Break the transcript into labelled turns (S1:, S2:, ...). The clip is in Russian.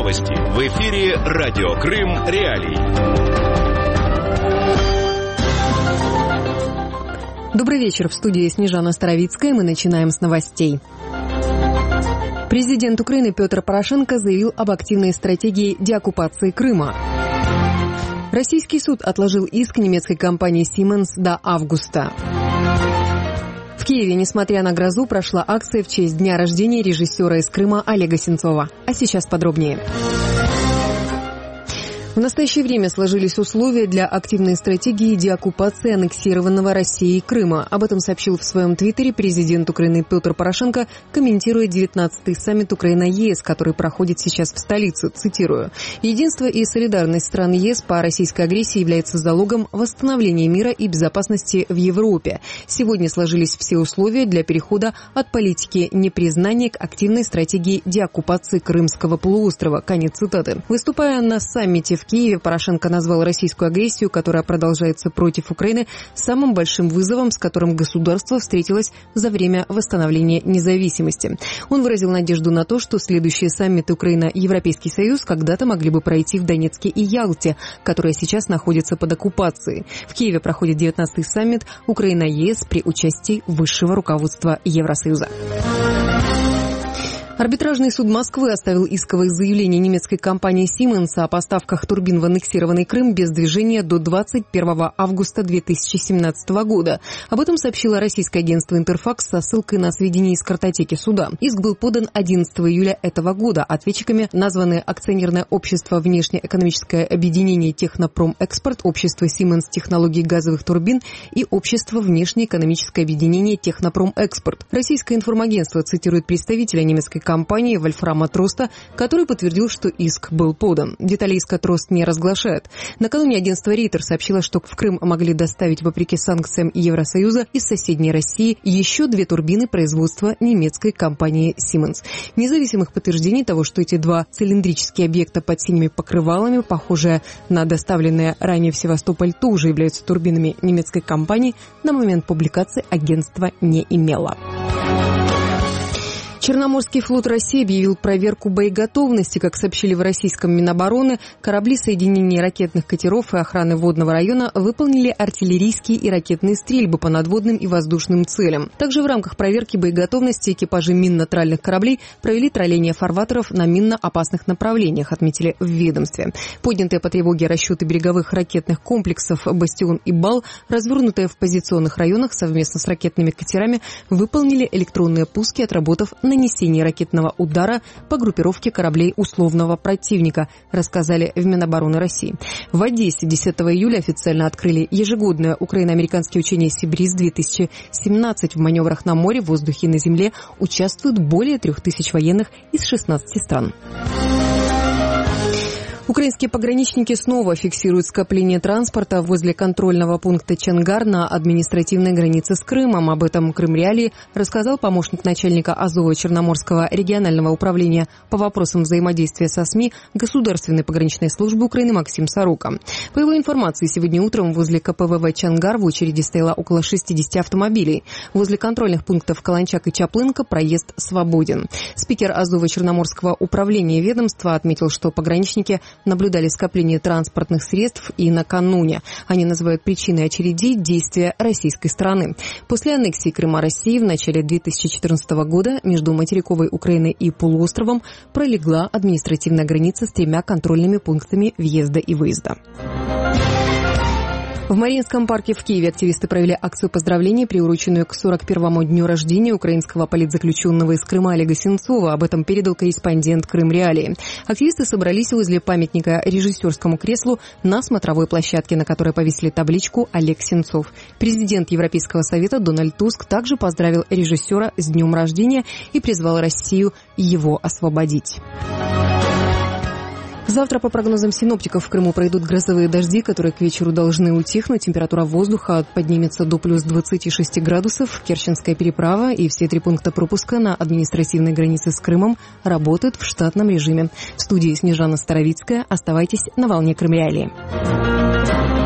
S1: Новости. В эфире Радио Крым Реалии.
S2: Добрый вечер. В студии Снежана Старовицкая. Мы начинаем с новостей. Президент Украины Петр Порошенко заявил об активной стратегии деоккупации Крыма. Российский суд отложил иск немецкой компании Siemens до августа. В Киеве, несмотря на грозу, прошла акция в честь дня рождения режиссера из Крыма Олега Сенцова. А сейчас подробнее. В настоящее время сложились условия для активной стратегии деоккупации аннексированного Россией Крыма. Об этом сообщил в своем твиттере президент Украины Петр Порошенко, комментируя 19-й саммит Украина-ЕС, который проходит сейчас в столице. Цитирую. «Единство и солидарность стран ЕС по российской агрессии является залогом восстановления мира и безопасности в Европе. Сегодня сложились все условия для перехода от политики непризнания к активной стратегии деоккупации Крымского полуострова». Конец цитаты. Выступая на саммите в Киеве, Порошенко назвал российскую агрессию, которая продолжается против Украины, самым большим вызовом, с которым государство встретилось за время восстановления независимости. Он выразил надежду на то, что следующие саммиты Украина-Европейский Союз когда-то могли бы пройти в Донецке и Ялте, которые сейчас находятся под оккупацией. В Киеве проходит 19-й саммит Украина-ЕС при участии высшего руководства Евросоюза. Арбитражный суд Москвы оставил исковое заявление немецкой компании Siemens о поставках турбин в аннексированный Крым без движения до 21 августа 2017 года. Об этом сообщило российское агентство «Интерфакс» со ссылкой на сведения из картотеки суда. Иск был подан 11 июля этого года. Ответчиками названы акционерное общество «Внешнеэкономическое объединение Технопромэкспорт», общество Siemens технологий газовых турбин и общество «Внешнеэкономическое объединение Технопромэкспорт». Российское информагентство цитирует представителя немецкой компании Вольфрама Троста, который подтвердил, что иск был подан. Детали иска Трост не разглашает. Накануне агентство Рейтер сообщило, что в Крым могли доставить, вопреки санкциям Евросоюза, из соседней России еще 2 турбины производства немецкой компании Siemens. Независимых подтверждений того, что эти 2 цилиндрические объекта под синими покрывалами, похожие на доставленные ранее в Севастополь, тоже являются турбинами немецкой компании, на момент публикации агентство не имело. Черноморский флот России объявил проверку боеготовности. Как сообщили в российском Минобороны, корабли соединения ракетных катеров и охраны водного района выполнили артиллерийские и ракетные стрельбы по надводным и воздушным целям. Также в рамках проверки боеготовности экипажи минно-тральных кораблей провели тролление фарватеров на минно-опасных направлениях, отметили в ведомстве. Поднятые по тревоге расчеты береговых ракетных комплексов «Бастион» и «Бал», развернутые в позиционных районах совместно с ракетными катерами, выполнили электронные пуски, отработав нанесение ракетного удара по группировке кораблей условного противника, рассказали в Минобороны России. В Одессе 10 июля официально открыли ежегодное украино-американские учения «Сибриз-2017». В маневрах на море, в воздухе и на земле участвуют более 3000 военных из 16 стран. Украинские пограничники снова фиксируют скопление транспорта возле контрольного пункта Чонгар на административной границе с Крымом. Об этом Крым Реалии рассказал помощник начальника Азово-Черноморского регионального управления по вопросам взаимодействия со СМИ Государственной пограничной службы Украины Максим Сорока. По его информации, сегодня утром возле КПВВ Чонгар в очереди стояло около 60 автомобилей. Возле контрольных пунктов Каланчак и Чаплынка проезд свободен. Спикер Азово-Черноморского управления ведомства отметил, что пограничники наблюдали скопление транспортных средств и накануне. Они называют причиной очередей действия российской стороны. После аннексии Крыма России в начале 2014 года между материковой Украиной и полуостровом пролегла административная граница с 3 контрольными пунктами въезда и выезда. В Мариинском парке в Киеве активисты провели акцию поздравлений, приуроченную к 41-му дню рождения украинского политзаключенного из Крыма Олега Сенцова. Об этом передал корреспондент Крым Реалии. Активисты собрались возле памятника режиссерскому креслу на смотровой площадке, на которой повесили табличку «Олег Сенцов». Президент Европейского совета Дональд Туск также поздравил режиссера с днем рождения и призвал Россию его освободить. Завтра, по прогнозам синоптиков, в Крыму пройдут грозовые дожди, которые к вечеру должны утихнуть. Температура воздуха поднимется до плюс 26 градусов. Керченская переправа и все 3 пункта пропуска на административной границе с Крымом работают в штатном режиме. В студии Снежана Старовицкая. Оставайтесь на волне Крым Реалии.